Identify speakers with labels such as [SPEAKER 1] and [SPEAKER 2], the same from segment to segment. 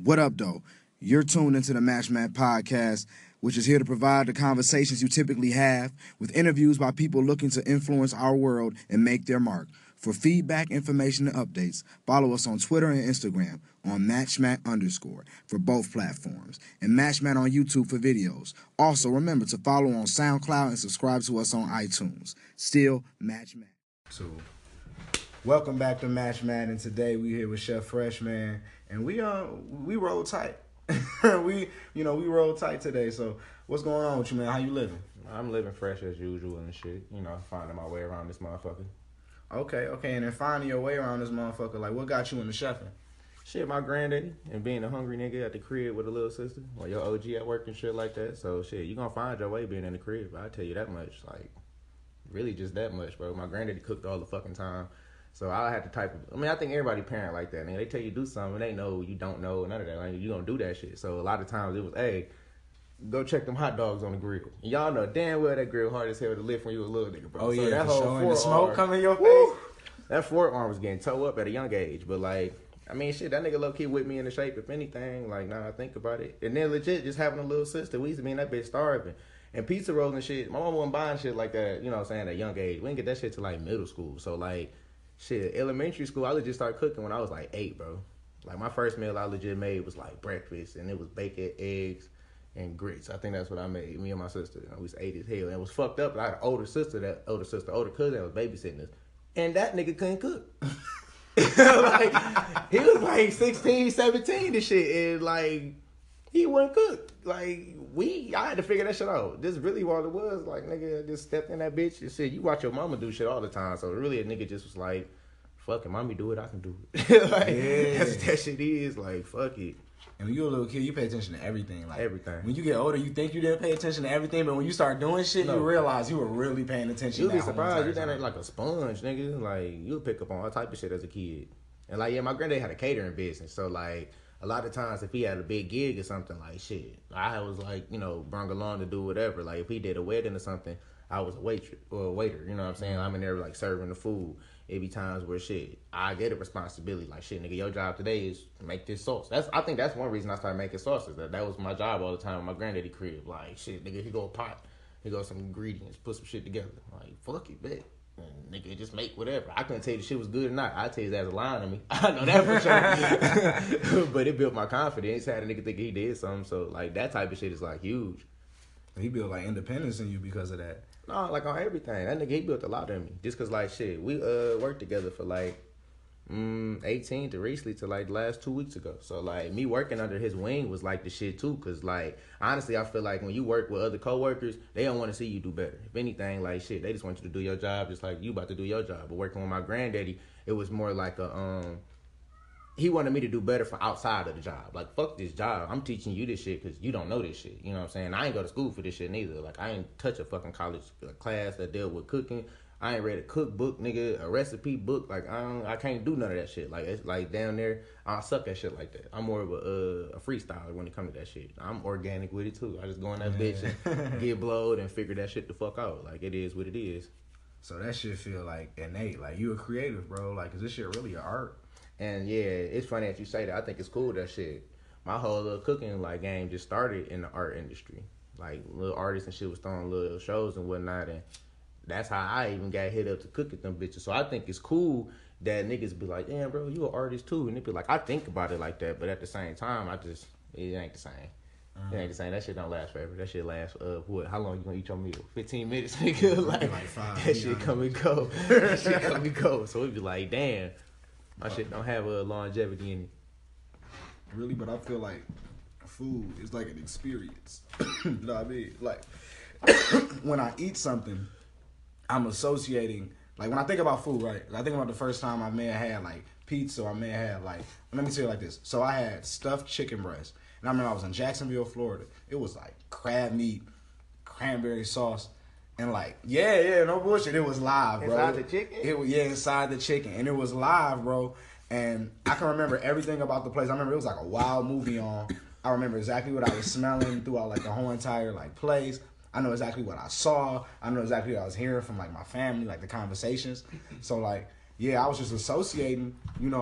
[SPEAKER 1] What up, though? You're tuned into the Match Matt podcast, which is here to provide the conversations you typically have with interviews by people looking to influence our world and make their mark. For feedback, information, and updates, follow us on Twitter and Instagram on MatchMat_ for both platforms, and MatchMat on YouTube for videos. Also, remember to follow on SoundCloud and subscribe to us on iTunes. Still, MatchMat. Welcome back to Match Matt, and today we here with Chef Fresh, man, and we roll tight. we roll tight today. So what's going on with you, man? How you living?
[SPEAKER 2] I'm living fresh as usual and shit. Finding my way around this motherfucker.
[SPEAKER 1] Okay, and then finding your way around this motherfucker, like what got you into chefing?
[SPEAKER 2] Shit, my granddaddy and being a hungry nigga at the crib with a little sister, or your OG at work and shit like that. So shit, you gonna find your way being in the crib. I tell you that much. Like, really just that much, bro. My granddaddy cooked all the fucking time. So I had to I think everybody parent like that. They tell you do something, they know you don't know, none of that. Like, you gonna do that shit. So a lot of times it was, hey, go check them hot dogs on the grill. And y'all know damn well that grill hard as hell to lift when you a little nigga, bro.
[SPEAKER 1] Oh
[SPEAKER 2] so
[SPEAKER 1] yeah,
[SPEAKER 2] that
[SPEAKER 1] for
[SPEAKER 2] whole
[SPEAKER 1] sure. And the smoke
[SPEAKER 2] forearm,
[SPEAKER 1] coming in your face.
[SPEAKER 2] Woo, that forearm was getting toe up at a young age. But like, I mean, shit, that nigga low key whipped me into shape, if anything. Like, now I think about it. And then legit, just having a little sister, we used to be in that bitch starving. And pizza rolls and shit, my mom wasn't buying shit like that, you know what I'm saying, at a young age. We didn't get that shit till like middle school. So like, shit, elementary school, I legit started cooking when I was like 8, bro. Like, my first meal I legit made was like breakfast, and it was bacon, eggs, and grits. I think that's what I made, me and my sister. We was 8 as hell. And it was fucked up. I had an older cousin that was babysitting us. And that nigga couldn't cook. Like, he was like 16, 17 and shit. And like, he wouldn't cook. Like, I had to figure that shit out. This really what it was. Like, nigga just stepped in that bitch and said, you watch your mama do shit all the time. So really a nigga just was like, fuck it, mommy do it, I can do it. Like,
[SPEAKER 1] yeah.
[SPEAKER 2] That's what that shit is. Like, fuck it.
[SPEAKER 1] And when you're a little kid, you pay attention to everything. Like,
[SPEAKER 2] everything. When
[SPEAKER 1] you get older, you think you didn't pay attention to everything, but when you start doing shit, you realize you were really paying attention.
[SPEAKER 2] You'll be surprised. You're down like a sponge, nigga. Like, you'll pick up on all type of shit as a kid. And like, yeah, my granddad had a catering business, so like, a lot of times if he had a big gig or something, like, shit, I was like, brung along to do whatever. Like, if he did a wedding or something, I was a waitress or a waiter, you know what I'm saying? I'm in there like serving the food. It be times where shit, I get a responsibility. Like, shit, nigga, your job today is to make this sauce. I think that's one reason I started making sauces. That was my job all the time with my granddaddy crib. Like, shit, nigga, he go a pot, he go some ingredients, put some shit together. Like, fuck it, bet. And nigga, just make whatever. I couldn't tell you the shit was good or not. I tell you that's a lying to me. I know that for sure. But it built my confidence. Had a nigga think he did something. So like, that type of shit is like huge.
[SPEAKER 1] He built like independence in you because of that.
[SPEAKER 2] No, like on everything. That nigga, he built a lot in me. Just cause like shit, we worked together for like 18 to recently to like the last 2 weeks ago. So like, me working under his wing was like the shit too. Cause like, honestly, I feel like when you work with other coworkers, they don't want to see you do better. If anything, like shit, they just want you to do your job just like you about to do your job. But working with my granddaddy, it was more like he wanted me to do better for outside of the job. Like, fuck this job. I'm teaching you this shit because you don't know this shit. You know what I'm saying? I ain't go to school for this shit neither. Like, I ain't touch a fucking college class that dealt with cooking. I ain't read a cookbook, nigga, a recipe book. Like, I can't do none of that shit. Like, it's like down there, I suck at shit like that. I'm more of a freestyler when it comes to that shit. I'm organic with it too. I just go in that bitch and get blowed and figure that shit the fuck out. Like, it is what it is.
[SPEAKER 1] So that shit feel like innate. Like, you a creative, bro. Like, is this shit really an art?
[SPEAKER 2] And yeah, it's funny that you say that. I think it's cool that shit. My whole little cooking like game just started in the art industry. Like, little artists and shit was throwing little shows and whatnot, and that's how I even got hit up to cook at them bitches. So I think it's cool that niggas be like, damn, bro, you an artist too. And they be like, I think about it like that, but at the same time, it ain't the same. It ain't the same. That shit don't last forever. That shit lasts, what? How long you gonna eat your meal? 15 minutes, nigga? Like 5. That shit come and go. That shit come and go. So we be like, damn, my shit don't have a longevity in it.
[SPEAKER 1] Really, but I feel like food is like an experience. You know what I mean? Like, when I eat something, I'm associating, like, when I think about food, right? I think about the first time I may have had, like, pizza, or I may have had, like, let me tell you like this. So I had stuffed chicken breast. And I remember I was in Jacksonville, Florida. It was, like, crab meat, cranberry sauce, and, like, yeah, no bullshit. It was live, bro.
[SPEAKER 2] Inside the chicken?
[SPEAKER 1] Inside the chicken. And it was live, bro. And I can remember everything about the place. I remember it was, like, a wild movie on. I remember exactly what I was smelling throughout, like, the whole entire, like, place. I know exactly what I saw. I know exactly what I was hearing from, like, my family, like, the conversations. So, like, yeah, I was just associating, you know,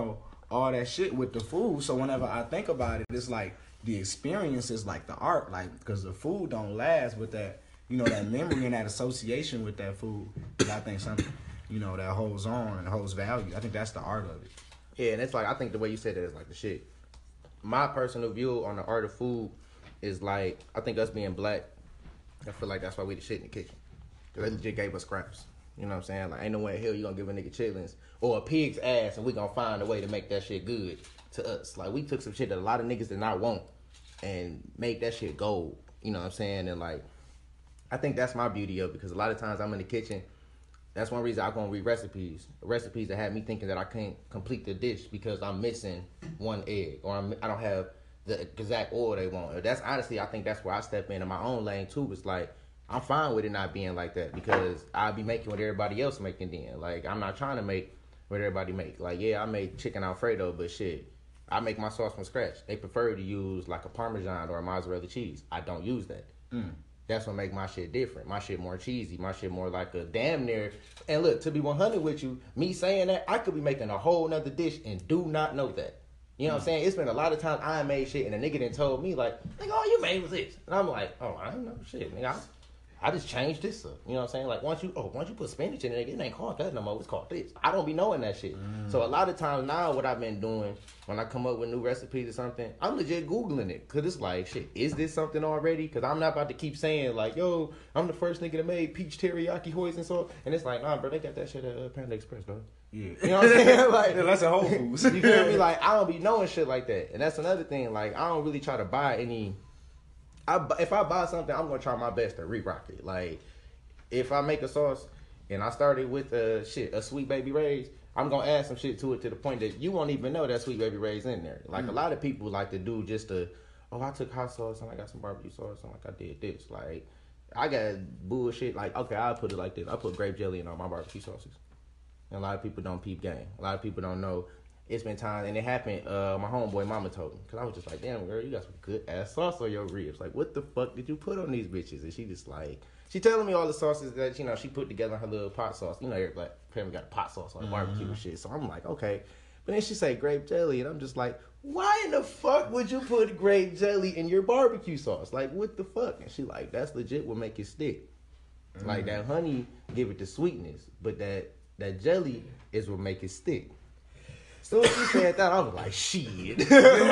[SPEAKER 1] all that shit with the food. So whenever I think about it, it's like the experience is like the art, like because the food don't last, but that that memory and that association with that food, I think something that holds on and holds value. I think that's the art of it.
[SPEAKER 2] Yeah, and it's like I think the way you said that is like the shit. My personal view on the art of food is like I think us being black, I feel like that's why we the shit in the kitchen. Cause they legit gave us scraps. You know what I'm saying? Like ain't no way in hell you gonna give a nigga chitlins or a pig's ass and we gonna find a way to make that shit good to us. Like we took some shit that a lot of niggas did not want and made that shit gold. You know what I'm saying? And like I think that's my beauty of it because a lot of times I'm in the kitchen. That's one reason I go and read recipes that have me thinking that I can't complete the dish because I'm missing one egg or I don't have the exact oil they want. That's honestly, I think that's where I step into my own lane too. It's like I'm fine with it not being like that because I'll be making what everybody else making then. Like I'm not trying to make what everybody make. Like yeah, I make chicken Alfredo, but shit, I make my sauce from scratch. They prefer to use like a Parmesan or a mozzarella cheese. I don't use that. That's what make my shit different. My shit more cheesy. My shit more like a damn near. And look, to be 100 with you, me saying that, I could be making a whole nother dish and do not know that. You know what I'm saying? It's been a lot of times I made shit and a nigga done told me like, nigga, all you made was this. And I'm like, oh, I don't know shit, nigga. I just changed this up. You know what I'm saying? Like once you put spinach in it, it ain't called that no more. It's called this. I don't be knowing that shit. So a lot of times now what I've been doing when I come up with new recipes or something, I'm legit Googling it. Cause it's like, shit, is this something already? Cause I'm not about to keep saying like, yo, I'm the first nigga that made peach teriyaki hoisin sauce. And it's like, nah, bro, they got that shit at Panda Express, bro.
[SPEAKER 1] Yeah.
[SPEAKER 2] You know what I'm saying? Like,
[SPEAKER 1] yeah, that's at Whole Foods.
[SPEAKER 2] You feel me? Like I don't be knowing shit like that. And that's another thing. Like I don't really try to buy any. If I buy something, I'm gonna try my best to re-rock it. Like. If I make a sauce and I started with a Sweet Baby Ray's, I'm gonna add some shit to it to the point that you won't even know that Sweet Baby Ray's in there. Like a lot of people like to do just I took hot sauce and I got some barbecue sauce and like I did this. Like I got bullshit. Like okay, I'll put it like this. I put grape jelly in all my barbecue sauces. And a lot of people don't peep game. A lot of people don't know. It's been time, and it happened. My homeboy mama told me because I was just like, damn girl, you got some good ass sauce on your ribs. Like what the fuck did you put on these bitches? And she just like. She telling me all the sauces that, she put together in her little pot sauce. Every black family got a pot sauce on barbecue and shit. So I'm like, okay. But then she say grape jelly, and I'm just like, why in the fuck would you put grape jelly in your barbecue sauce? Like, what the fuck? And she like, that's legit what make it stick. Like, that honey give it the sweetness, but that jelly is what make it stick. So she said that, I was like, shit.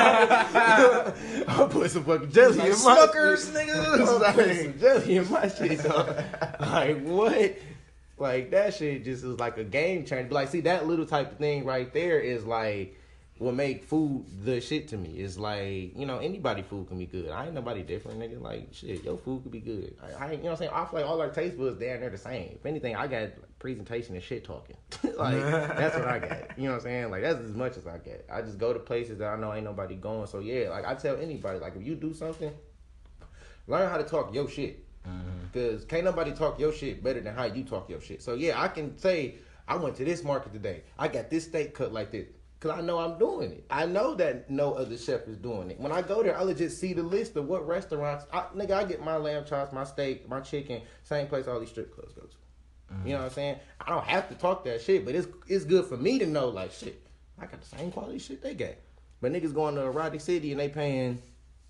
[SPEAKER 2] I'll put some fucking jelly in my
[SPEAKER 1] Smuckers,
[SPEAKER 2] shit.
[SPEAKER 1] nigga.
[SPEAKER 2] I'll put some jelly in my shit, dog. Like, what? Like, that shit just is like a game changer. But, like, see, that little type of thing right there is, like, what make food the shit to me. It's like, anybody food can be good. I ain't nobody different, nigga. Like, shit, your food could be good. I you know what I'm saying? I feel like all our taste buds there and they're the same. If anything, I got presentation and shit talking. Like, that's what I got. You know what I'm saying? Like, that's as much as I get. I just go to places that I know ain't nobody going. So, yeah, like, I tell anybody, like, if you do something, learn how to talk your shit. Because can't nobody talk your shit better than how you talk your shit. So, yeah, I can say, I went to this market today. I got this steak cut like this. Because I know I'm doing it. I know that no other chef is doing it. When I go there, I legit see the list of what restaurants. I get my lamb chops, my steak, my chicken, same place all these strip clubs go to. You know what I'm saying? I don't have to talk that shit, but it's good for me to know, like, shit, I got the same quality shit they got. But niggas going to Erotic City and they paying,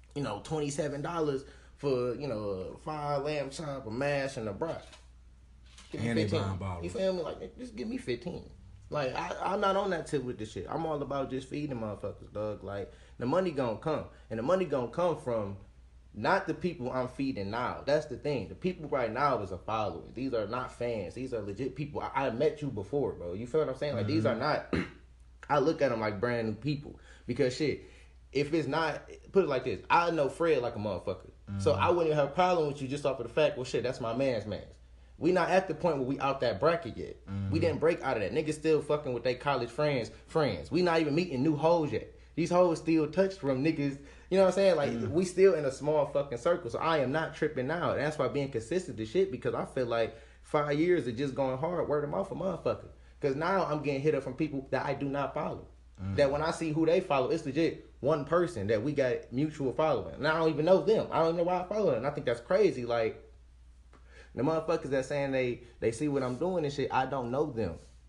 [SPEAKER 2] $27 for, a fried lamb chop, a mash, and a brat. Give me 15. You feel me? Like, just give me 15. Like, I'm not on that tip with this shit. I'm all about just feeding motherfuckers, dog. Like, the money gonna come. And the money gonna come from not the people I'm feeding now. That's the thing. The people right now is a following. These are not fans. These are legit people. I met you before, bro. You feel what I'm saying? Like, these are not... I look at them like brand new people. Because, shit, if it's not... Put it like this. I know Fred like a motherfucker. So I wouldn't have a problem with you just off of the fact, well, shit, that's my man's. We not at the point where we out that bracket yet. We didn't break out of that. Niggas still fucking with their college friends. We not even meeting new hoes yet. These hoes still touched from niggas. You know what I'm saying? Like, we still in a small fucking circle. So I am not tripping now. And that's why being consistent to shit, because I feel like 5 years of just going hard, word of mouth, a motherfucker. Because now I'm getting hit up from people that I do not follow. That when I see who they follow, it's legit one person that we got mutual following. And I don't even know them. I don't even know why I follow them. And I think that's crazy. Like, the motherfuckers that saying they see what I'm doing and shit, I don't know them.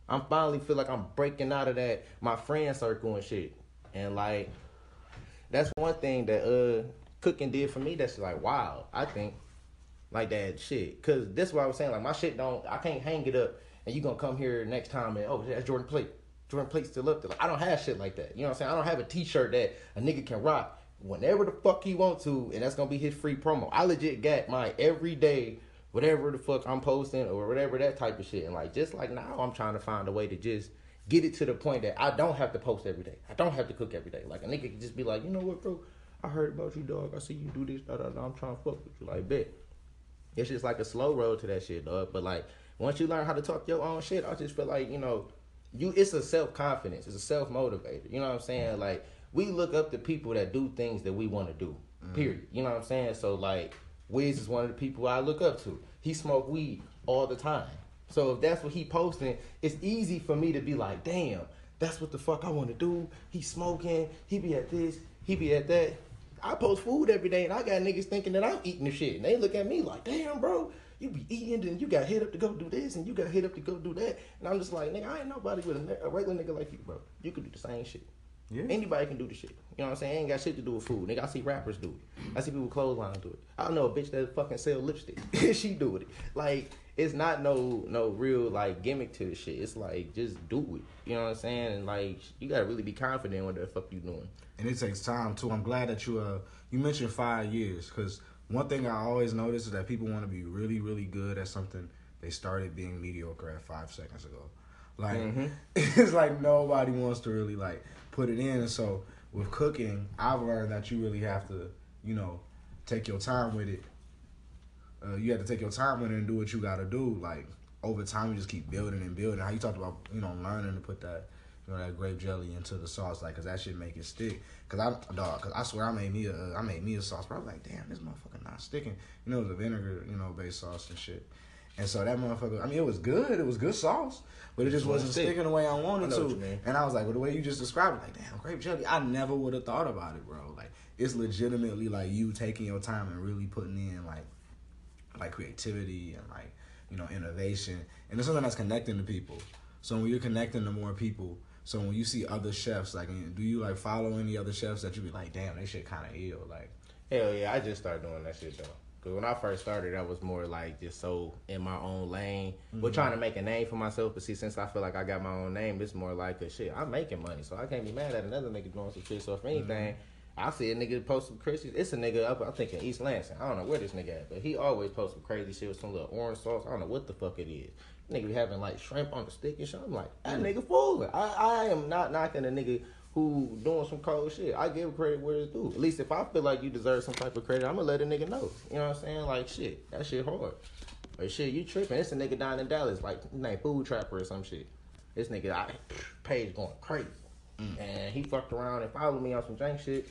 [SPEAKER 2] I'm finally feel like I'm breaking out of that my friend circle and shit. And like that's one thing that cooking did for me that's like wow, I think. Like that shit. Cause that's what I was saying, like my shit I can't hang it up and you gonna come here next time and oh that's Jordan Plate. Jordan Plate's still up there. Like I don't have shit like that. You know what I'm saying? I don't have a t-shirt that a nigga can rock whenever the fuck he want to and that's gonna be his free promo. I legit got my everyday whatever the fuck I'm posting or whatever that type of shit. And like just like now I'm trying to find a way to just get it to the point that I don't have to post every day. I don't have to cook every day. Like a nigga can just be like, you know what, bro? I heard about you, dog. I see you do this, I'm trying to fuck with you. Like, bet. It's just like a slow road to that shit, dog. But like once you learn how to talk your own shit, I just feel like, you know, it's a self-confidence. It's a self-motivator. You know what I'm saying? Like we look up to people that do things that we want to do. Period. You know what I'm saying? So like Wiz is one of the people I look up to. He smoke weed all the time. So if that's what he posting, it's easy for me to be like, damn, that's what the fuck I want to do. He smoking. He be at this. He be at that. I post food every day, and I got niggas thinking that I'm eating the shit. And they look at me like, damn, bro, you be eating, and you got hit up to go do this, and you got hit up to go do that. And I'm just like, nigga, I ain't nobody with a regular nigga like you, bro. You can do the same shit. Yeah. Anybody can do the shit. You know what I'm saying? Ain't got shit to do with food. Nigga, I see rappers do it. I see people with clothesline do it. I don't know a bitch that fucking sell lipstick. She do it. Like, it's not no real, like, gimmick to the shit. It's like, just do it. You know what I'm saying? And, like, you gotta really be confident in what the fuck you doing.
[SPEAKER 1] And it takes time, too. I'm glad that you mentioned 5 years, because one thing I always notice is that people want to be really, really good at something they started being mediocre at 5 seconds ago. Like, it's like nobody wants to really, like, put it in. And so with cooking, I've learned that you really have to, you know, take your time with it. You have to take your time with it and do what you got to do. Like, over time, you just keep building and building. How you talked about, you know, learning to put that, you know, that grape jelly into the sauce, like, cause that shit make it stick. Cause I swear I made me a sauce, but I was like, damn, this motherfucker not sticking. You know, it was a vinegar, you know, based sauce and shit. And so that motherfucker, I mean, it was good sauce, but it just wasn't sticking the way I wanted to. And I was like, well, the way you just described it, like, damn, grape jelly, I never would have thought about it, bro. Like, it's legitimately like you taking your time and really putting in like creativity and like, you know, innovation. And it's something that's connecting to people. So when you're connecting to more people, so when you see other chefs, like, do you like follow any other chefs that you be like, damn, they shit kind of ill? Like,
[SPEAKER 2] hell yeah, I just started doing that shit though. Because when I first started, I was more like just so in my own lane. We're trying to make a name for myself. But see, since I feel like I got my own name, it's more like a shit. I'm making money, so I can't be mad at another nigga doing some shit. So if anything, I see a nigga post some crazy. It's a nigga up, I think in East Lansing. I don't know where this nigga at, but he always posts some crazy shit with some little orange sauce. I don't know what the fuck it is. Nigga be having like shrimp on the stick and shit. I'm like, that nigga fooling. I am not knocking a nigga who doing some cold shit. I give credit where it's due. At least if I feel like you deserve some type of credit, I'm gonna let a nigga know. You know what I'm saying? Like, shit, that shit hard. But shit, you tripping. It's a nigga down in Dallas, like, his name Food Trapper or some shit. This nigga, page going crazy. And he fucked around and followed me on some jank shit.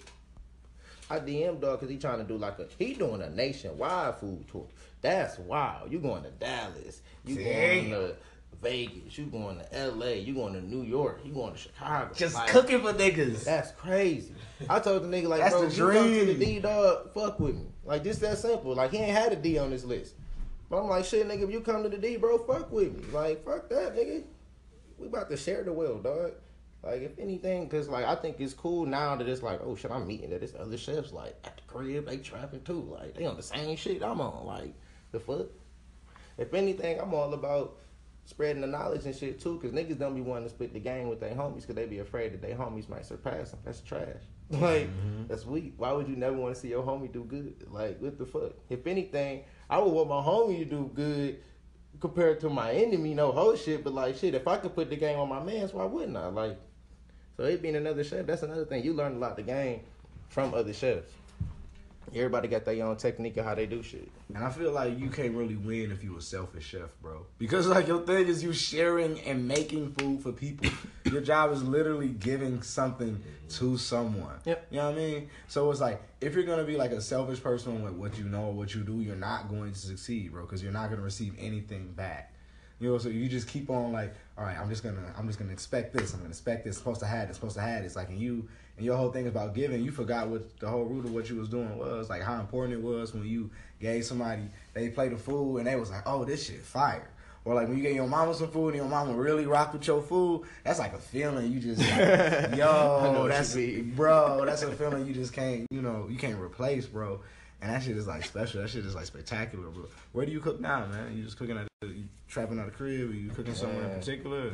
[SPEAKER 2] I DM dog because he trying to do he doing a nationwide food tour. That's wild. You going to Dallas. You going to Vegas, you going to LA, you going to New York, you going to Chicago.
[SPEAKER 1] Just like, cooking for niggas.
[SPEAKER 2] That's crazy. I told the nigga, like,
[SPEAKER 1] that's
[SPEAKER 2] bro,
[SPEAKER 1] the
[SPEAKER 2] you
[SPEAKER 1] dream.
[SPEAKER 2] come to the D, dog, fuck with me. Like, just that simple. Like, he ain't had a D on this list. But I'm like, shit, nigga, if you come to the D, bro, fuck with me. Like, fuck that, nigga. We about to share the wealth, dog. Like, if anything, because, like, I think it's cool now that it's like, oh, shit, I'm meeting that there's other chefs, like, at the crib, they trapping too. Like, they on the same shit I'm on. Like, the fuck? If anything, I'm all about spreading the knowledge and shit too, because niggas don't be wanting to split the game with their homies because they be afraid that their homies might surpass them. That's trash. Like, that's weak. Why would you never want to see your homie do good? Like, what the fuck? If anything, I would want my homie to do good compared to my enemy, no whole shit, but like, shit, if I could put the game on my mans, why wouldn't I? Like, so it being another chef, that's another thing. You learn a lot the game from other chefs. Everybody got their own technique of how they do shit.
[SPEAKER 1] And I feel like you can't really win if you a selfish chef, bro. Because, like, your thing is you sharing and making food for people. Your job is literally giving something to someone.
[SPEAKER 2] Yep.
[SPEAKER 1] You know what I mean? So it's like, if you're going to be, like, a selfish person with what you know or what you do, you're not going to succeed, bro. Because you're not going to receive anything back. You know, so you just keep on, like, all right, I'm just gonna expect this. I'm gonna expect this. Supposed to have this. Like, and your whole thing is about giving. You forgot what the whole root of what you was doing was, like, how important it was when you gave somebody, they played the food and they was like, oh, this shit fire. Or like when you get your mama some food and your mama really rock with your food, that's like a feeling you just like, yo, that's bro, that's a feeling you just can't, you can't replace, bro. And that shit is like special. That shit is like spectacular, bro. Where do you cook now, man? You just cooking you trapping out the crib? Or you cooking somewhere in particular?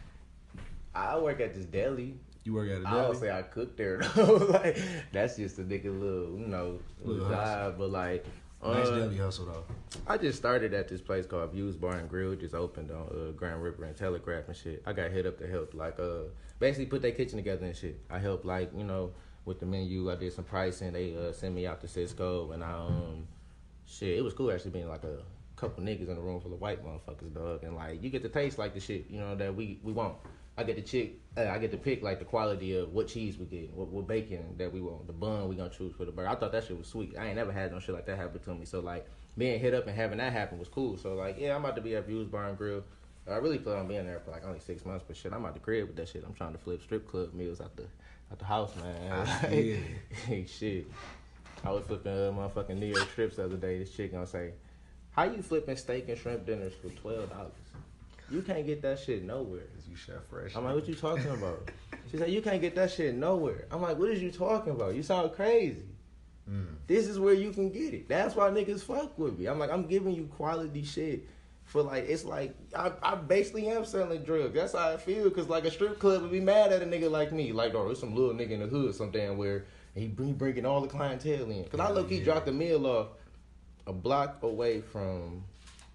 [SPEAKER 2] I work at this deli.
[SPEAKER 1] You work at a deli?
[SPEAKER 2] I don't say I cook there though. Like that's just a nigga little, little job. But like,
[SPEAKER 1] nice deli hustle though.
[SPEAKER 2] I just started at this place called Views Bar and Grill. Just opened on Grand River and Telegraph and shit. I got hit up to help like basically put their kitchen together and shit. I helped like with the menu. I did some pricing. They sent me out to Cisco and I shit. It was cool actually being like a couple niggas in a room full of white motherfuckers, dog. And like you get to taste like the shit that we want. I get to pick like the quality of what cheese we get, what bacon that we want, the bun we gonna choose for the burger. I thought that shit was sweet. I ain't never had no shit like that happen to me. So like being hit up and having that happen was cool. So like yeah, I'm about to be at Views Bar and Grill. I really plan on being there for like only 6 months, but shit, I'm out the crib with that shit. I'm trying to flip strip club meals out the house, man. Like, shit. I was flipping motherfucking New York strips the other day. This chick gonna say, "How you flipping steak and shrimp dinners for $12? You can't get that shit nowhere."
[SPEAKER 1] You Chef Fresh.
[SPEAKER 2] I'm like, "What you talking about?" She said, "You can't get that shit nowhere." I'm like, "What is you talking about? You sound crazy. This is where you can get it. That's why niggas fuck with me." I'm like, "I'm giving you quality shit for like, it's like, I basically am selling drugs. That's how I feel. Cause like a strip club would be mad at a nigga like me. Like, oh, there's some little nigga in the hood some damn where he bringing all the clientele in. Cause I low-key dropped the meal off a block away from,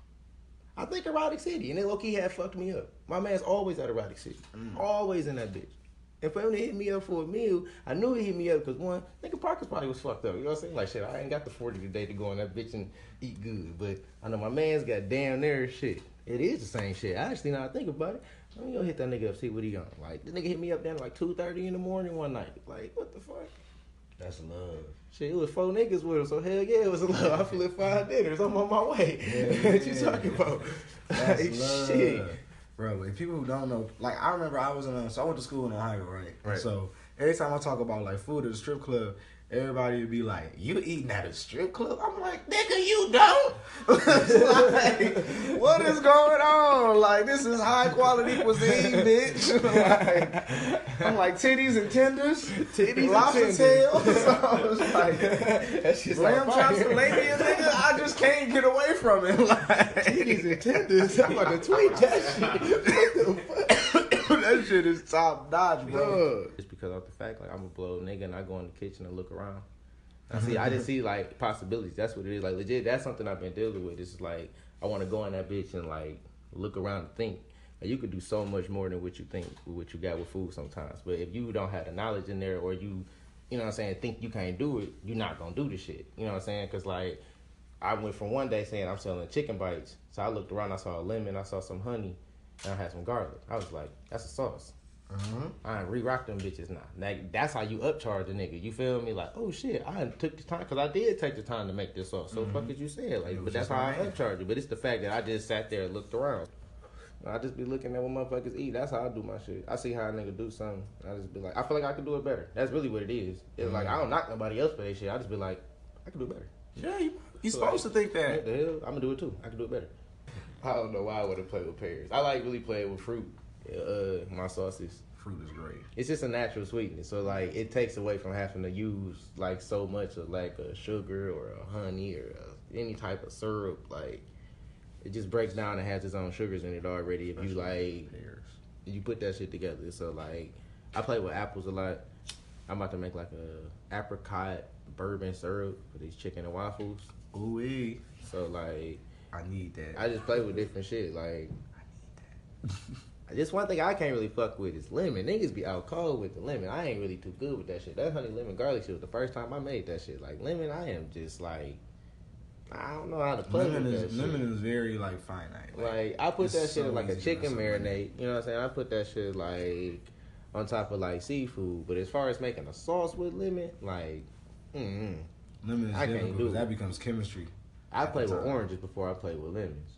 [SPEAKER 2] I think, Erotic City. And they low-key had fucked me up. My man's always at Erotic City. Always in that bitch. And for him to hit me up for a meal, I knew he hit me up because one, nigga Parker's probably was fucked up. You know what I'm saying? Like, shit, I ain't got the 40 today to go on that bitch and eat good. But I know my man's got damn near shit. It is the same shit. Actually, now I think about it, let me go hit that nigga up, see what he on. Like, this nigga hit me up down like 2:30 in the morning one night. Like, what the fuck?
[SPEAKER 1] That's love.
[SPEAKER 2] Shit, it was 4 niggas with him, so hell yeah, it was love. I flipped 5 dinners. I'm on my way. What you talking about?
[SPEAKER 1] That's
[SPEAKER 2] like,
[SPEAKER 1] love.
[SPEAKER 2] Shit.
[SPEAKER 1] Bro, if people who don't know, like I remember I was so I went to school in Ohio, right?
[SPEAKER 2] Right.
[SPEAKER 1] So every time I talk about like food at a strip club, everybody would be like, "You eating at a strip club?" I'm like, "Nigga, you don't." Like, what is going on? Like, this is high quality cuisine, bitch. Like, I'm like titties and tenders, lobster tails. So I was like,
[SPEAKER 2] That's just
[SPEAKER 1] lamb
[SPEAKER 2] like
[SPEAKER 1] chops,
[SPEAKER 2] fire.
[SPEAKER 1] labia, nigga. I just can't get away from it. Like,
[SPEAKER 2] Titties and tenders. I'm about to tweet that shit.
[SPEAKER 1] that shit is top notch, bro.
[SPEAKER 2] Just because of the fact, like, I'm a blow nigga and I go in the kitchen and look around. I just see, like, possibilities. That's what it is. Like, legit, that's something I've been dealing with. It's like, I want to go in that bitch and, like, look around and think. Like, you could do so much more than what you think, with what you got with food sometimes. But if you don't have the knowledge in there or you know what I'm saying, think you can't do it, you're not going to do the shit. You know what I'm saying? Because, like, I went from one day saying I'm selling chicken bites. So I looked around, I saw a lemon, I saw some honey, and I had some garlic. I was like, that's a sauce. I ain't re-rock them bitches now. Like, that's how you upcharge a nigga. You feel me? Like, oh shit, I took the time, because I did take the time to make this sauce. So fuck as you said. Like, but that's how I upcharge it. But it's the fact that I just sat there and looked around. I just be looking at what motherfuckers eat. That's how I do my shit. I see how a nigga do something. I just be like, I feel like I could do it better. That's really what it is. It's like, I don't knock nobody else for that shit. I just be like, I can do it better.
[SPEAKER 1] Yeah, you supposed to think that.
[SPEAKER 2] What the hell? I'm gonna do it too. I can do it better. I don't know why I want to play with pears. I like really playing with fruit. My sauces.
[SPEAKER 1] Fruit is great.
[SPEAKER 2] It's just a natural sweetness, so like it takes away from having to use like so much of like a sugar or a honey or any type of syrup. Like it just breaks down and has its own sugars in it already. If you like, you put that shit together. So like, I play with apples a lot. I'm about to make like a apricot bourbon syrup for these chicken and waffles.
[SPEAKER 1] Ooh-wee.
[SPEAKER 2] So like,
[SPEAKER 1] I need that.
[SPEAKER 2] I just play with different shit. Like, I need that. Just one thing I can't really fuck with is lemon. Niggas be out cold with the lemon. I ain't really too good with that shit. That honey lemon garlic shit was the first time I made that shit. Like lemon, I am just like, I don't know how to play with that shit.
[SPEAKER 1] Lemon is very like finite.
[SPEAKER 2] Like I put that shit in like a
[SPEAKER 1] easy to
[SPEAKER 2] chicken
[SPEAKER 1] mess up with.
[SPEAKER 2] marinade. You know what I'm saying? I put that shit like on top of like seafood. But as far as making a sauce with lemon, like,
[SPEAKER 1] Lemon is
[SPEAKER 2] I can't
[SPEAKER 1] difficult
[SPEAKER 2] do
[SPEAKER 1] because
[SPEAKER 2] it.
[SPEAKER 1] that becomes chemistry.
[SPEAKER 2] I play with
[SPEAKER 1] time.
[SPEAKER 2] oranges before I play with lemons.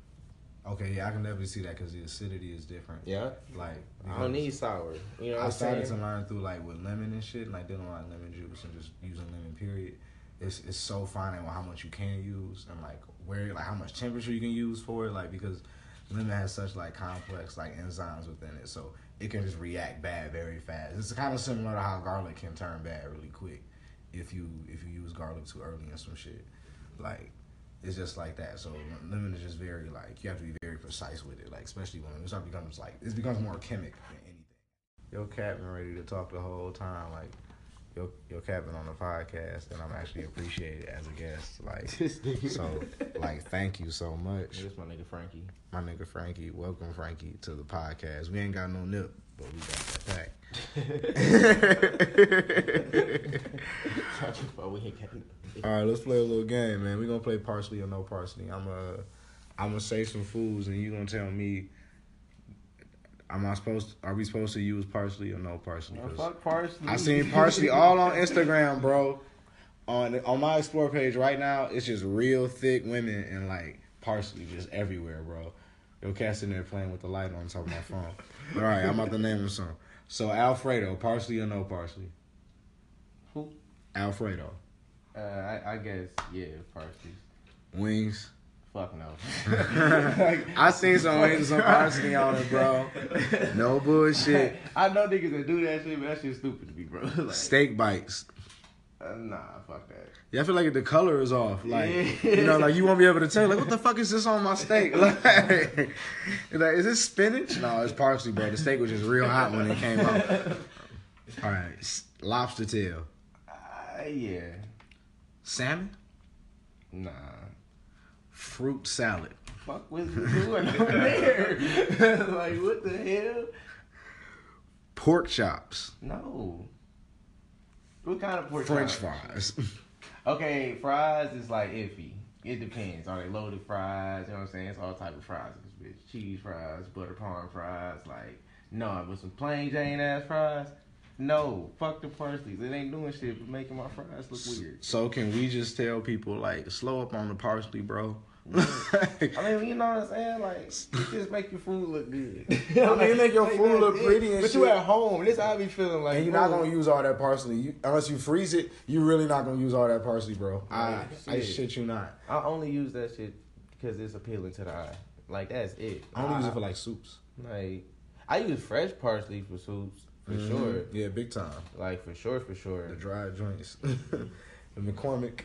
[SPEAKER 1] Okay, yeah, I can definitely see that because the acidity is different.
[SPEAKER 2] Yeah,
[SPEAKER 1] Like
[SPEAKER 2] I don't need sour. You know what
[SPEAKER 1] I
[SPEAKER 2] I'm
[SPEAKER 1] started
[SPEAKER 2] saying?
[SPEAKER 1] to learn through like with lemon and shit, like dealing with lemon juice and just using lemon. Period. It's so fine on how much you can use and like where like how much temperature you can use for it. Like because lemon has such like complex like enzymes within it, so it can just react bad very fast. It's kind of similar to how garlic can turn bad really quick if you use garlic too early and some shit. Like it's just like that. So lemon is just very like you have to be very precise with it. Like especially when it becomes more chemic than anything. Yo, Cap been ready to talk the whole time. Like your Cap been on the podcast, and I'm actually appreciated as a guest. Like so, like thank you so much.
[SPEAKER 2] This my nigga Frankie.
[SPEAKER 1] My nigga Frankie, welcome Frankie to the podcast. We ain't got no nip, but we got that pack. All right, let's play a little game, man. We gonna play parsley or no parsley. I'm gonna say some foods, and you gonna tell me. Are we supposed to use parsley or no parsley?
[SPEAKER 2] Oh, fuck parsley.
[SPEAKER 1] I seen parsley all on Instagram, bro. On my explore page right now, it's just real thick women and like parsley just everywhere, bro. Yo, cat sitting there playing with the light on top of my phone. All right, I'm about to name them some. So Alfredo, parsley or no parsley?
[SPEAKER 2] Who?
[SPEAKER 1] Alfredo.
[SPEAKER 2] I guess yeah, parsley.
[SPEAKER 1] Wings.
[SPEAKER 2] Fuck no.
[SPEAKER 1] I seen some wings with some parsley on it, bro. No bullshit.
[SPEAKER 2] I know niggas that do that shit, but that shit's stupid to me, bro. Like,
[SPEAKER 1] Steak bites.
[SPEAKER 2] Nah, fuck that.
[SPEAKER 1] Yeah, I feel like the color is off. Like, you know, like you won't be able to tell. Like, what the fuck is this on my steak? Like, is this spinach? No, it's parsley, bro. The steak was just real hot when it came out. All right, lobster tail.
[SPEAKER 2] Yeah.
[SPEAKER 1] Salmon?
[SPEAKER 2] Nah.
[SPEAKER 1] Fruit salad.
[SPEAKER 2] Fuck was you doing over there? Like, what the hell?
[SPEAKER 1] Pork chops.
[SPEAKER 2] No. What kind of pork
[SPEAKER 1] French
[SPEAKER 2] chops?
[SPEAKER 1] fries.
[SPEAKER 2] Okay, fries is like iffy. It depends. Are they loaded fries? You know what I'm saying? It's all type of fries. It's cheese fries, butter palm fries. Like, no, but some plain Jane ass fries. No, fuck the parsleys. It ain't doing shit but making my fries look weird.
[SPEAKER 1] So can we just tell people like slow up on the parsley, bro?
[SPEAKER 2] I mean, you know what I'm saying? Like, it just make your food look good.
[SPEAKER 1] I mean, make your food look pretty and
[SPEAKER 2] but
[SPEAKER 1] shit.
[SPEAKER 2] you at home. This how I be feeling like.
[SPEAKER 1] And you're not gonna use all that parsley. Unless you freeze it, you really not gonna use all that parsley, bro. I shit you not.
[SPEAKER 2] I only use that shit because it's appealing to the eye. Like, that's it.
[SPEAKER 1] I only use it for like soups.
[SPEAKER 2] Like, I use fresh parsley for soups. For sure.
[SPEAKER 1] Yeah, big time.
[SPEAKER 2] Like, for sure.
[SPEAKER 1] The dry joints. The McCormick.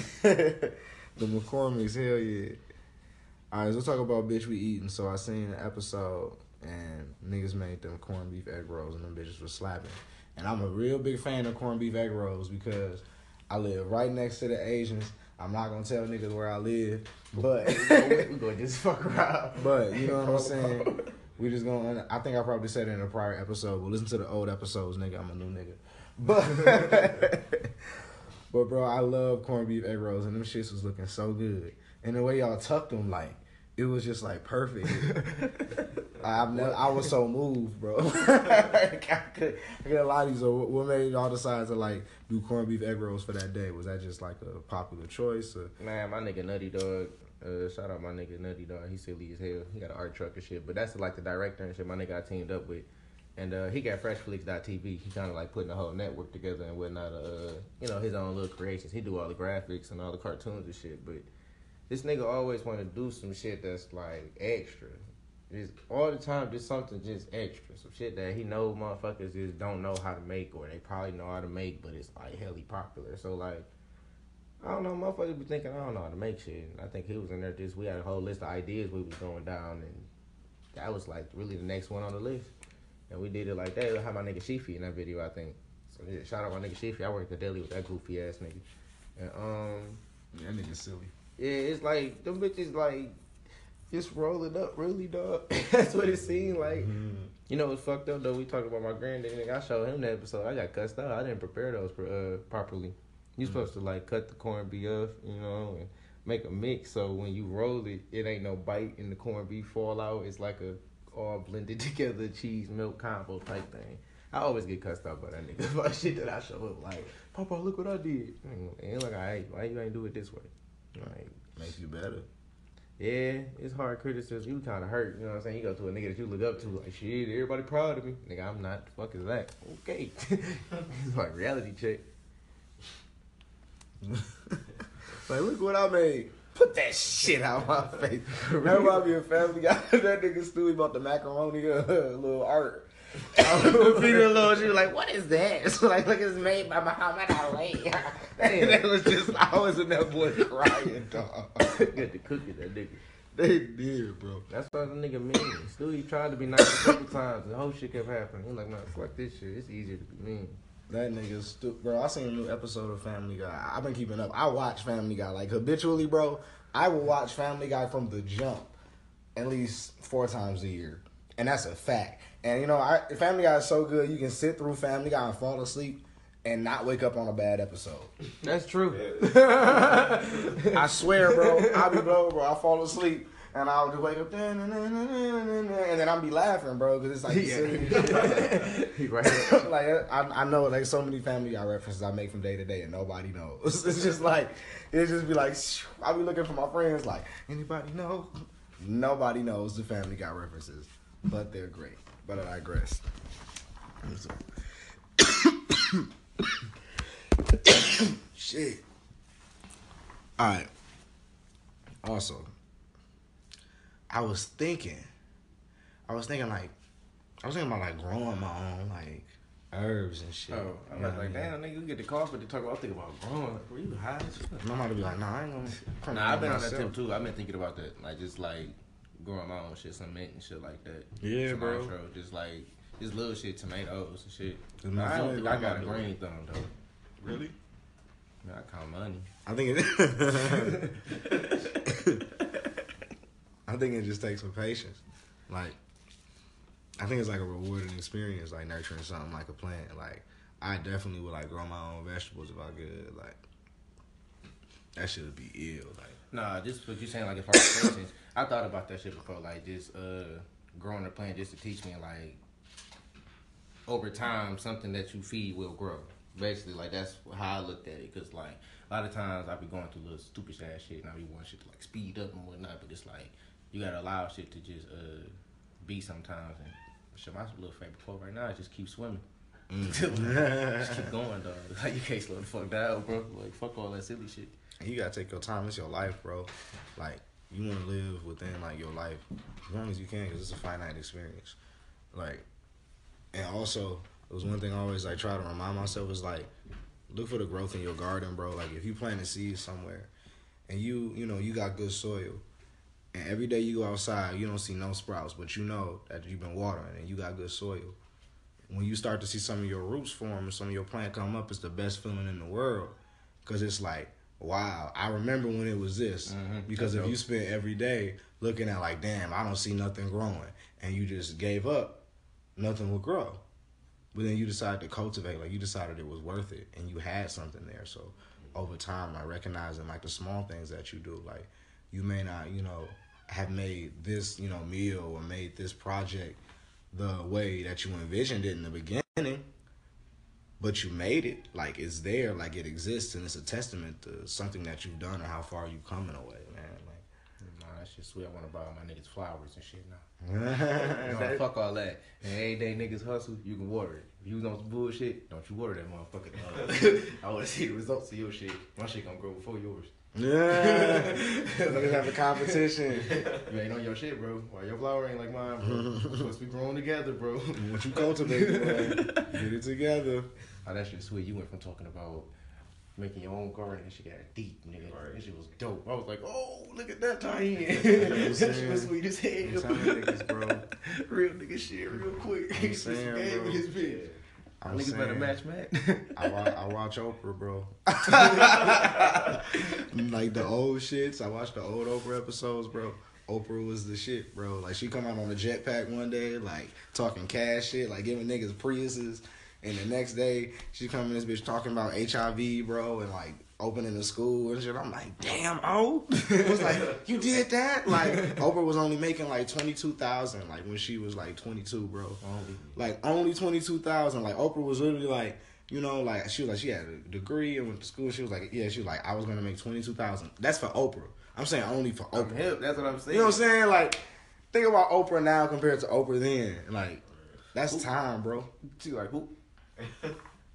[SPEAKER 1] The McCormick's, hell yeah. Alright, so let's talk about bitch we eating. So I seen an episode and niggas made them corned beef egg rolls and them bitches was slapping. And I'm a real big fan of corned beef egg rolls because I live right next to the Asians. I'm not gonna tell niggas where I live, but
[SPEAKER 2] we gonna just fuck around.
[SPEAKER 1] But you know what I'm saying? We just gonna. I think I probably said it in a prior episode. But listen to the old episodes, nigga. I'm a new nigga. But bro, I love corned beef egg rolls, and them shits was looking so good. And the way y'all tucked them, like it was just like perfect. I was so moved, bro. I couldn't lie to you. So what made y'all decide to like do corned beef egg rolls for that day? Was that just like a popular choice? Or?
[SPEAKER 2] Man, my nigga Nutty Dog. Shout out my nigga Nutty Dog. He's silly as hell. He got an art truck and shit. But that's like the director and shit my nigga I teamed up with. And he got FreshFlix.tv. He kind of like putting the whole network together and whatnot. You know, his own little creations. He do all the graphics and all the cartoons and shit. But this nigga always want to do some shit that's like extra. Just all the time, just something just extra. Some shit that he know motherfuckers just don't know how to make, or they probably know how to make, but it's like hella popular. So like, I don't know, motherfuckers be thinking I don't know how to make shit. And I think he was in there we had a whole list of ideas we was going down, and that was like really the next one on the list. And we did it like that. We had my nigga Sheefy in that video, I think. So yeah, shout out my nigga Sheefy. I worked at Deli with that goofy ass nigga. And
[SPEAKER 1] yeah, that nigga's silly.
[SPEAKER 2] Yeah, it's like them bitches like just rolling up, really, dog. That's what it seemed like. Mm-hmm. You know what's fucked up though? We talking about my granddad. Nigga, I showed him that episode. I got cussed out. I didn't prepare those properly. You supposed to like cut the corned beef up, you know, and make a mix. So when you roll it, it ain't no bite and the corned beef fall out. It's like a all blended together cheese milk combo type thing. I always get cussed out by that nigga about shit that I show up like, Papa, look what I did. And like, alright, why you ain't do it this way? Like,
[SPEAKER 1] make you better.
[SPEAKER 2] Yeah, it's hard criticism. You kind of hurt, you know what I'm saying? You go to a nigga that you look up to, like, shit, everybody proud of me. Nigga, I'm not. The fuck is that? Okay. It's like reality check.
[SPEAKER 1] Like, look what I made. Put that shit out my face. Remember I be a Family Guy? That nigga Stewie about the macaroni little art.
[SPEAKER 2] I was feeding a little. She was like, "What is that?" So like, look, it's made by Muhammad Ali.
[SPEAKER 1] And that was just, I was in that boy crying, dog.
[SPEAKER 2] Get the cookie, that nigga.
[SPEAKER 1] They did, bro.
[SPEAKER 2] That's why the nigga mean. Stewie tried to be nice a couple times. The whole shit kept happening. He like, "No, fuck this shit. It's easier to be mean."
[SPEAKER 1] That nigga's stupid, bro. I seen a new episode of Family Guy. I've been keeping up. I watch Family Guy like habitually, bro. I will watch Family Guy from the jump at least 4 times a year, and that's a fact. And you know, Family Guy is so good, you can sit through Family Guy and fall asleep and not wake up on a bad episode.
[SPEAKER 2] That's true.
[SPEAKER 1] I swear, bro. I'll be blown, bro. I fall asleep. And I'll just wake up, and then I'll be laughing, bro, because it's like silly.
[SPEAKER 2] Right.
[SPEAKER 1] Like I know, like so many Family Guy references I make from day to day, and nobody knows. It's just like it just be like I'll be looking for my friends, like anybody know? Nobody knows the Family Guy references, but they're great. But I digress. Shit. All right. Also, I was thinking about like growing my own like herbs and shit.
[SPEAKER 2] Oh, I was like, damn, nigga, you get the coffee to talk about. I think about growing. Like, were you high as shit?
[SPEAKER 1] I'm about to be like, nah, I ain't gonna.
[SPEAKER 2] Nah, I've been on that tip too. I've been thinking about that, like just like growing my own shit, some mint and shit like that.
[SPEAKER 1] Yeah,
[SPEAKER 2] some
[SPEAKER 1] bro.
[SPEAKER 2] Intro, just like just little shit, tomatoes and shit.
[SPEAKER 1] Dude,
[SPEAKER 2] I don't think I got a
[SPEAKER 1] green.
[SPEAKER 2] green thumb though.
[SPEAKER 1] Really?
[SPEAKER 2] Man, I count money.
[SPEAKER 1] I think it just takes some patience. Like, I think it's like a rewarding experience, like nurturing something like a plant. Like, I definitely would like grow my own vegetables if I could. Like, that shit would be ill. Like,
[SPEAKER 2] Nah, just what you saying, like as far as patience, I thought about that shit before, like just growing a plant just to teach me like over time something that you feed will grow. Basically, like that's how I looked at it. Cause like a lot of times I be going through little stupid ass shit, and I be wanting shit to like speed up and whatnot. But it's like you gotta allow shit to just be sometimes. And shit, my little favorite quote right now is just keep swimming. Just keep going, dog. Like you can't slow the fuck down, bro. Like fuck all that silly shit.
[SPEAKER 1] you gotta take your time. It's your life, bro. Like, you want to live within like your life as long as you can, because it's a finite experience. Like, and also, it was one thing I always like try to remind myself is like, look for the growth in your garden, bro. Like, if you plant a seed somewhere, and you got good soil, and every day you go outside, you don't see no sprouts, but you know that you've been watering and you got good soil. When you start to see some of your roots form and some of your plant come up, it's the best feeling in the world, because it's like, wow, I remember when it was this. Because if you spend every day looking at like, damn, I don't see nothing growing, and you just gave up, nothing will grow. But then you decided to cultivate, like you decided it was worth it, and you had something there. So over time, like recognizing like the small things that you do, like you may not, have made this, meal or made this project the way that you envisioned it in the beginning, but you made it. Like, it's there, like it exists, and it's a testament to something that you've done or how far you've come in a way, man. Like,
[SPEAKER 2] nah, that shit sweet. I want to buy all my niggas flowers and shit now. No, fuck all that. And every day niggas hustle, you can water it. If you was on some bullshit, don't you water that motherfucker. I want to see the results of your shit. My shit gonna grow before yours.
[SPEAKER 1] yeah, niggas have a competition.
[SPEAKER 2] You ain't on your shit, bro. Why your flower ain't like mine, bro? We're supposed to be growing together, bro.
[SPEAKER 1] What you cultivate, man, get it together.
[SPEAKER 2] Oh, that shit sweet. You went from talking about making your own garden and shit got deep, nigga.
[SPEAKER 3] Right.
[SPEAKER 2] That shit was dope. I was like, oh, look at that tie-in.
[SPEAKER 1] I'm
[SPEAKER 2] That shit was sweet as hell.
[SPEAKER 1] I'm telling niggas, bro.
[SPEAKER 2] Real nigga shit, real quick.
[SPEAKER 1] I'm
[SPEAKER 2] He's
[SPEAKER 1] saying,
[SPEAKER 2] just game
[SPEAKER 1] bro.
[SPEAKER 2] with his vid.
[SPEAKER 1] I'm
[SPEAKER 2] Niggas better
[SPEAKER 1] saying,
[SPEAKER 2] match, man.
[SPEAKER 1] I watch Oprah, bro. Like the old shits. I watched the old Oprah episodes, bro. Oprah was the shit, bro. Like, she come out on a jetpack one day, like talking cash shit, like giving niggas Priuses, and the next day she come in this bitch talking about HIV, bro, and like opening a school and shit. I'm like, damn, oh, it was like, you did that? Like, Oprah was only making like $22,000, like when she was like 22, bro. Like only $22,000. Like, Oprah was literally like, like she was like, she had a degree and went to school. She was like, yeah, she was like, I was gonna make $22,000. That's for Oprah. I'm saying only for
[SPEAKER 2] I'm
[SPEAKER 1] Oprah.
[SPEAKER 2] hip. That's what I'm saying.
[SPEAKER 1] You know what I'm saying? Like, think about Oprah now compared to Oprah then. Like, that's time, bro.
[SPEAKER 2] She like, who?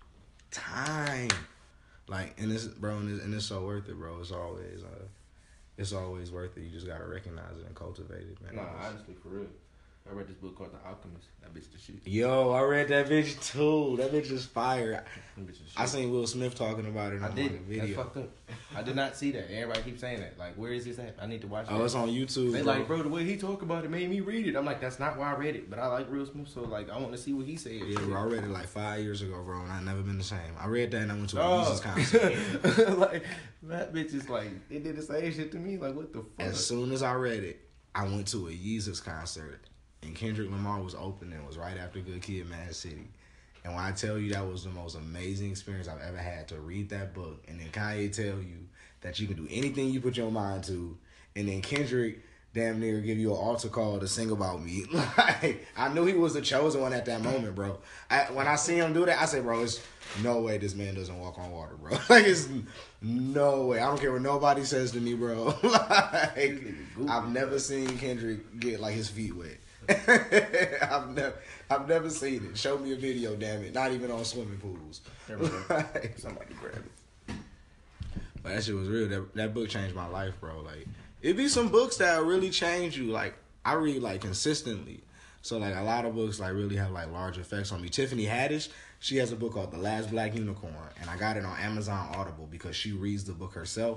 [SPEAKER 1] Time. Like, and this, bro, and it's so worth it, bro. It's always, it's always worth it. You just gotta recognize it and cultivate it, man.
[SPEAKER 2] Nah, honestly, for real. I read this book called The Alchemist. That bitch the shit.
[SPEAKER 1] Yo, I read that bitch too. That bitch is fire.
[SPEAKER 2] That bitch the shit.
[SPEAKER 1] I seen Will Smith talking about it
[SPEAKER 2] I
[SPEAKER 1] on
[SPEAKER 2] did.
[SPEAKER 1] the video.
[SPEAKER 2] That's fucked up. I did not see that. Everybody keeps saying that. Like, where is this at? I need to watch it.
[SPEAKER 1] Oh, it's on YouTube.
[SPEAKER 2] They like, bro, the way he talk about it made me read it. I'm like, that's not why I read it. But I like Will Smith, so like, I want to see what he said.
[SPEAKER 1] Yeah, bro, I read it like 5 years ago, bro, and I've never been the same. I read that and I went to a Yeezus concert.
[SPEAKER 2] Like, that bitch is like, it did the same shit to me. Like, what the fuck?
[SPEAKER 1] As soon as I read it, I went to a Yeezus concert, and Kendrick Lamar was opening. It was right after Good Kid, Mad City. And when I tell you that was the most amazing experience I've ever had to read that book, and then Kanye tell you that you can do anything you put your mind to, and then Kendrick damn near give you an altar call to sing about me. Like, I knew he was the chosen one at that moment, bro. When I see him do that, I say, bro, it's no way this man doesn't walk on water, bro. Like, it's no way. I don't care what nobody says to me, bro. Like, I've never seen Kendrick get like his feet wet. I've never seen it. Show me a video, damn it. Not even on swimming pools. Like,
[SPEAKER 2] Somebody grab it.
[SPEAKER 1] but that shit was real. That book changed my life, bro. Like, it be some books that really change you. Like, I read like consistently. So like a lot of books like really have like large effects on me. Tiffany Haddish, she has a book called The Last Black Unicorn, and I got it on Amazon Audible because she reads the book herself.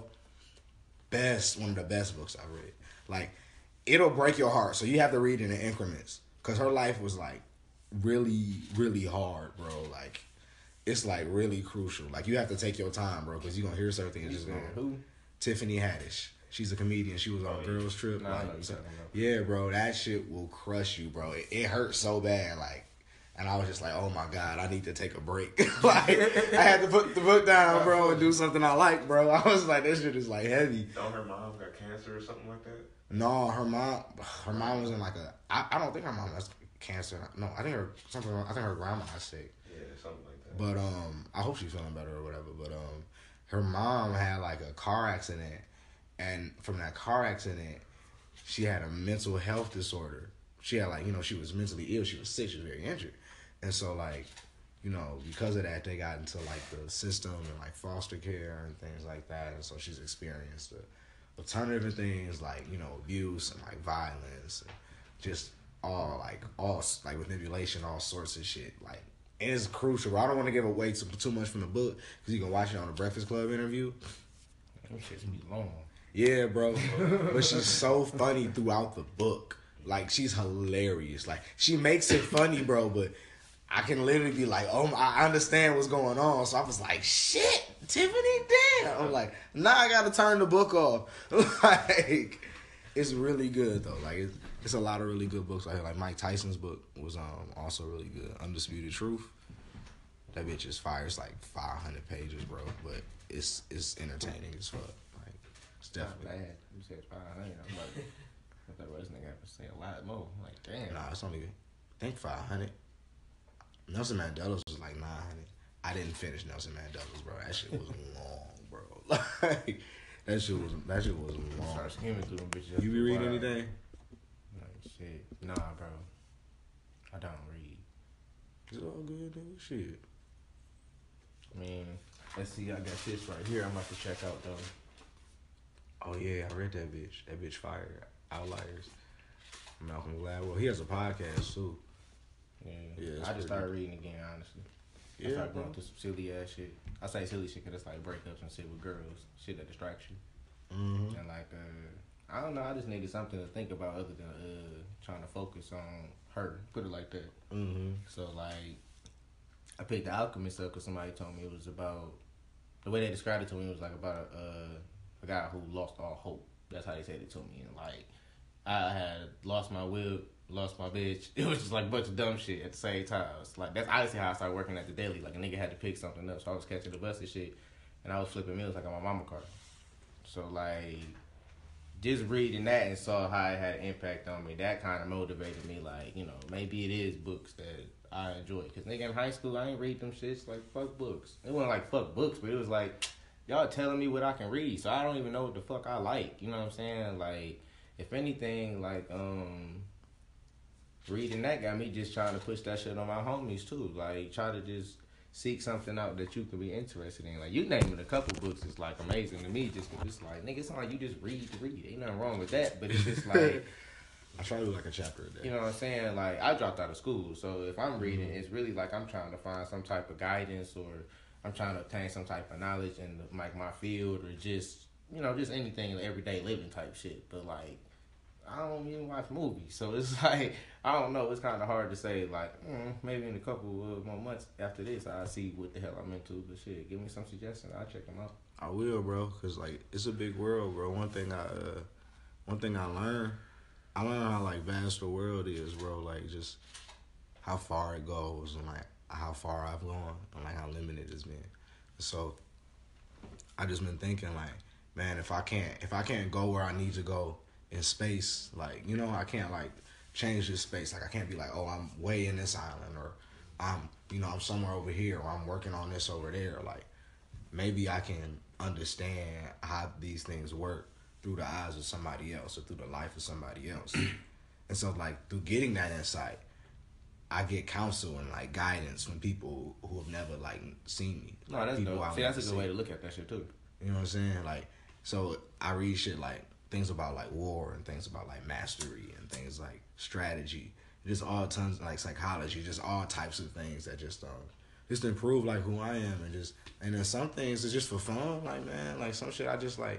[SPEAKER 1] One of the best books I've read. Like, it'll break your heart, so you have to read it in increments. Cause her life was like really, really hard, bro. Like, it's like really crucial. Like, you have to take your time, bro, cause you gonna hear certain things just going.
[SPEAKER 2] Who?
[SPEAKER 1] Tiffany Haddish. She's a comedian. She was on a girls trip.
[SPEAKER 2] Nah,
[SPEAKER 1] like,
[SPEAKER 2] I know you talking about.
[SPEAKER 1] yeah, bro, that shit will crush you, bro. It hurts so bad, like, and I was just like, oh my God, I need to take a break. Like, I had to put the book down, bro, and do something I like, bro. I was like, this shit is like heavy.
[SPEAKER 3] Don't her mom got cancer or something like that?
[SPEAKER 1] No, her mom was in like I don't think her mom has cancer. No, I think her grandma is sick.
[SPEAKER 3] Yeah, something like that.
[SPEAKER 1] But I hope she's feeling better or whatever. But her mom had like a car accident, and from that car accident, she had a mental health disorder. She had like, she was mentally ill. She was sick. She was very injured, and so like, because of that, they got into like the system and like foster care and things like that, and so she's experienced a ton of different things like abuse and like violence and just all like manipulation, all sorts of shit. Like, and it's crucial. I don't want to give away too much from the book because you can watch it on the Breakfast Club interview.
[SPEAKER 2] Them shits be long.
[SPEAKER 1] Yeah, bro. But she's so funny throughout the book. Like, she's hilarious. Like, she makes it funny, bro, but I can literally be like, oh, I understand what's going on. So I was like, shit, Tiffany, damn. I'm like, now I got to turn the book off. Like, it's really good, though. Like, it's a lot of really good books out here. Like, Mike Tyson's book was also really good. Undisputed Truth. That bitch is fire. It's like 500 pages, bro. But it's entertaining as fuck. Like, it's definitely.
[SPEAKER 2] Not bad. You said 500. I'm like, I thought this nigga have to say a lot more. I'm like, damn.
[SPEAKER 1] Nah, it's only, I think 500. Nelson Mandela's was like 900. I didn't finish Nelson Mandela's, bro. That shit was long, bro. Like, that shit was long.
[SPEAKER 2] Start skimming through them bitches.
[SPEAKER 1] You be reading anything?
[SPEAKER 2] Like, shit. Nah, bro. I don't read.
[SPEAKER 1] It's all good, dude. Shit.
[SPEAKER 2] I mean, let's see. I got this right here. I'm about to check out, though.
[SPEAKER 1] Oh, yeah. I read that bitch. That bitch fire. Outliers. Malcolm Gladwell. He has a podcast, too.
[SPEAKER 2] Yeah, I just started reading again, honestly. I started going through some silly ass shit. I say silly shit because it's like breakups and shit with girls, shit that distracts you.
[SPEAKER 1] Mm-hmm.
[SPEAKER 2] And like, I don't know, I just needed something to think about other than trying to focus on her, put it like that.
[SPEAKER 1] Mm-hmm.
[SPEAKER 2] So like, I picked The Alchemist up because somebody told me it was about, the way they described it to me was like about a guy who lost all hope. That's how they said it to me. And like, I had lost my whip, lost my bitch. It was just like a bunch of dumb shit at the same time. It's like, that's honestly how I started working at the daily. Like, a nigga had to pick something up, so I was catching the bus and shit, and I was flipping meals like on my mama car. So like, just reading that and saw how it had an impact on me, that kind of motivated me. Like, maybe it is books that I enjoy. Cause nigga, in high school, I ain't read them shits. Like, fuck books. It wasn't like fuck books, but it was like, y'all telling me what I can read, so I don't even know what the fuck I like. You know what I'm saying? Like, if anything, like, reading that got me just trying to push that shit on my homies too. Like, try to just seek something out that you could be interested in. Like, you naming a couple books is like amazing to me, just 'cause it's like, nigga, it's not like you just read to read. Ain't nothing wrong with that, but it's just like,
[SPEAKER 1] I try to do like a chapter a day.
[SPEAKER 2] you know what I'm saying? Like, I dropped out of school, so if I'm reading, it's really like I'm trying to find some type of guidance, or I'm trying to obtain some type of knowledge in like my field, or just, you know, just anything everyday living type shit. But like, I don't even watch movies, so it's like, I don't know. It's kind of hard to say. Like, maybe in a couple more months after this, I'll see what the hell I'm into. But shit, give me some suggestions. I'll check them out.
[SPEAKER 1] I will, bro, cause like it's a big world, bro. One thing I learned how like vast the world is, bro. Like just how far it goes, and like how far I've gone, and like how limited it's been. So I just been thinking like, man, if I can't go where I need to go in space, like, you know, I can't like change this space. Like I can't be like, oh, I'm way in this island, or I'm somewhere over here, or I'm working on this over there. Like maybe I can understand how these things work through the eyes of somebody else, or through the life of somebody else. And so like through getting that insight, I get counsel and like guidance from people who have never like seen me.
[SPEAKER 2] No,
[SPEAKER 1] Like,
[SPEAKER 2] that's
[SPEAKER 1] people
[SPEAKER 2] dope.
[SPEAKER 1] I've
[SPEAKER 2] See, that's a
[SPEAKER 1] never
[SPEAKER 2] good way
[SPEAKER 1] seen.
[SPEAKER 2] to look at that shit too.
[SPEAKER 1] You know what I'm saying? Like, so I read shit like things about like war, and things about like mastery, and things like strategy, just all tons like psychology, just all types of things that just improve like who I am, and then some things is just for fun. Like, man, like some shit I just like.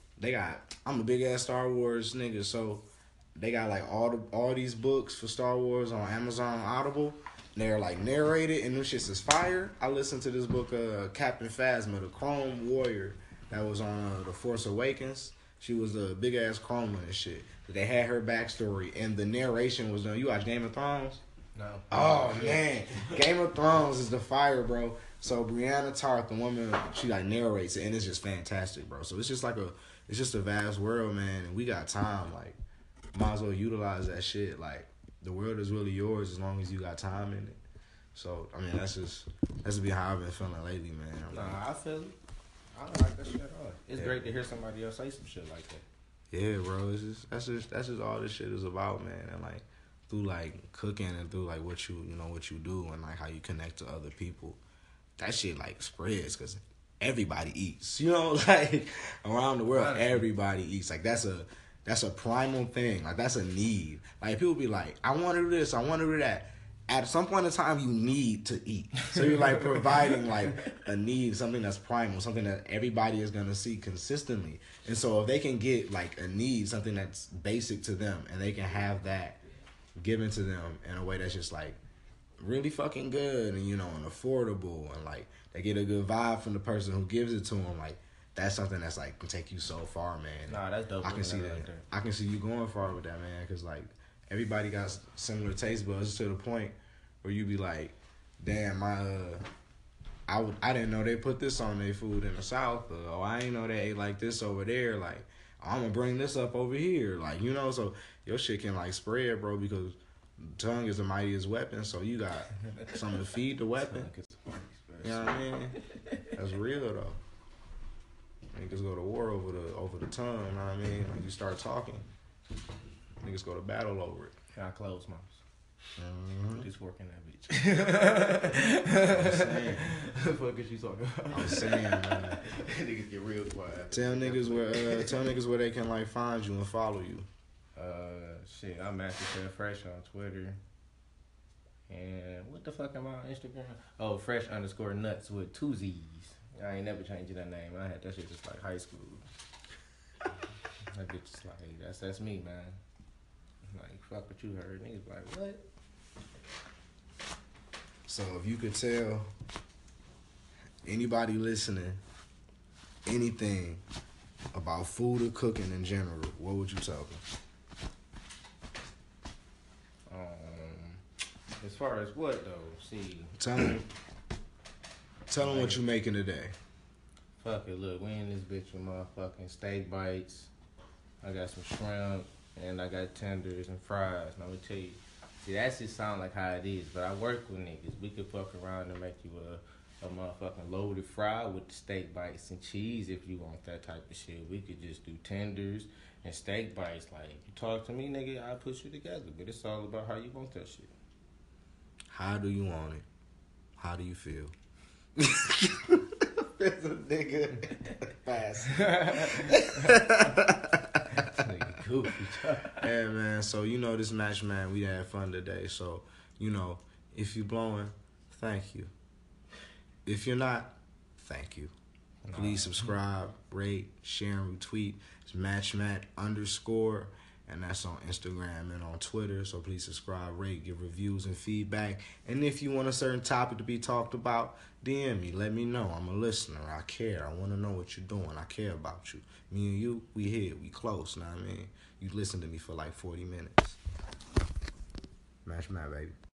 [SPEAKER 1] I'm a big ass Star Wars nigga, so they got like all these books for Star Wars on Amazon Audible. They're like narrated, and them shits is fire. I listened to this book, Captain Phasma, the Chrome Warrior, that was on The Force Awakens. She was a big ass Chrome and shit. They had her backstory, and the narration was done. You watch Game of Thrones?
[SPEAKER 2] No.
[SPEAKER 1] Oh man, Game of Thrones is the fire, bro. So Brianna Tarth, the woman, she like narrates it, and it's just fantastic, bro. So it's just a vast world, man, and we got time. Like, might as well utilize that shit. Like, the world is really yours as long as you got time in it. So I mean, that's be how I've been feeling lately, man.
[SPEAKER 2] Nah, I feel it. I don't like that shit at all. It's great to hear somebody else say some shit like that.
[SPEAKER 1] Yeah, bro. That's just all this shit is about, man. And like through like cooking, and through like what you do, and like how you connect to other people, that shit like spreads, because everybody eats. You know, like around the world, everybody eats. Like that's a primal thing. Like that's a need. Like people be like, I want to do this, I want to do that. At some point in time, you need to eat. So you're like providing like a need, something that's primal, something that everybody is gonna see consistently. And so if they can get like a need, something that's basic to them, and they can have that given to them in a way that's just like really fucking good, and and affordable, and like they get a good vibe from the person who gives it to them, like that's something that's like can take you so far, man.
[SPEAKER 2] Nah, that's dope.
[SPEAKER 1] I can see that.
[SPEAKER 2] Right there.
[SPEAKER 1] I can see you going far with that, man, because like everybody got similar taste buds to the point where you be like, damn, I didn't know they put this on their food in the South, or I didn't know they ate like this over there. Like, I'm gonna bring this up over here, like, so your shit can like spread, bro, because tongue is the mightiest weapon. So you got something to feed the weapon. You know what I mean? That's real though. Niggas go to war over the tongue. You know what I mean? Like, you start talking, niggas go to battle over it.
[SPEAKER 2] Can I close my? Just working that
[SPEAKER 1] I'm saying.
[SPEAKER 2] bitch. The fuck is you talking about?
[SPEAKER 1] I'm saying, man.
[SPEAKER 2] Niggas get real quiet.
[SPEAKER 1] Tell niggas where they can like find you and follow you.
[SPEAKER 2] Shit, I'm Master Fresh on Twitter. And what the fuck am I on Instagram? Oh, Fresh_nuts with 2 Z's. I ain't never changing that name. I had that shit just like high school. That bitch is like, that's me, man. Like, fuck what you heard. Niggas like, what?
[SPEAKER 1] So if you could tell anybody listening anything about food or cooking in general, what would you tell them?
[SPEAKER 2] As far as what though? See,
[SPEAKER 1] Tell them what you making today.
[SPEAKER 2] fuck it. Look, we in this bitch with motherfucking steak bites. I got some shrimp and I got tenders and fries. Now let me tell you, see, that just sound like how it is. But I work with niggas. We could fuck around and make you a motherfucking loaded fry with the steak bites and cheese if you want that type of shit. We could just do tenders and steak bites. Like, you talk to me, nigga, I'll put you together. But it's all about how you want that shit.
[SPEAKER 1] How do you want it? How do you feel? That's a nigga. Fast.
[SPEAKER 2] Nigga goofy.
[SPEAKER 1] Yeah, man. So, you know, this match, man, we had fun today. So, you know, if you blowing, thank you. If you're not, thank you. Please subscribe, rate, share, and retweet. It's MatchMat_, and that's on Instagram and on Twitter. So please subscribe, rate, give reviews and feedback. And if you want a certain topic to be talked about, DM me. Let me know. I'm a listener. I care. I want to know what you're doing. I care about you. Me and you, we here. We close. Know what I mean? You listen to me for like 40 minutes. MatchMat, baby.